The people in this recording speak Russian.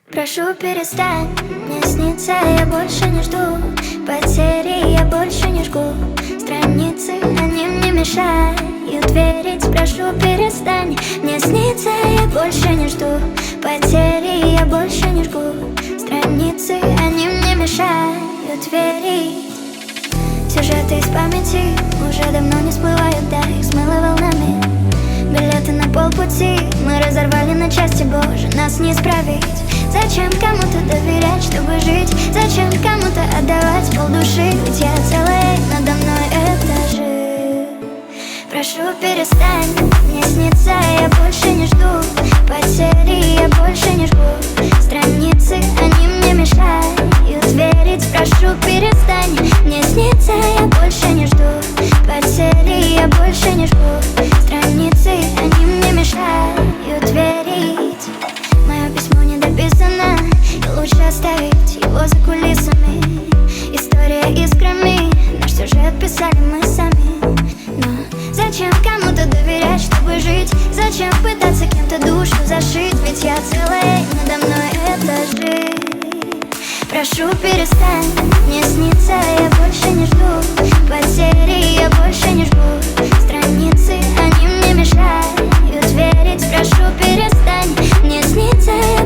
Прошу, перестань, мне снится, я больше не жду потери, я больше не жгу страницы, они мне мешают верить. Прошу, перестань, мне снится, я больше не жду потери, я больше не жгу страницы, они мне мешают верить. Сюжеты из памяти уже давно не всплывают, да, их смыло волнами. Билеты на полпути мы разорвали на части, боже, нас не исправить. Зачем кому-то доверять, чтобы жить? Зачем кому-то отдавать полдуши? Ведь я целая, надо мной этажи. Прошу, перестань, мне снится, я больше не жду потери, я больше не жгу страницы, они мне мешают верить. Прошу, перестань, мне снится, я больше не жду потери, я больше не жгу страницы, они мне мешают верить. Мое письмо не дописано, и лучше оставить его за кулисами. История искрами, наш сюжет писали мы сами. Но зачем кому-то доверять, чтобы жить? Зачем пытаться кем-то душу зашить? Ведь я целая, надо мной этажи. Прошу, перестань, мне снится, я больше не жду потери, я больше не жгу страницы, они мне мешают верить. Прошу, перестань, мне снится, я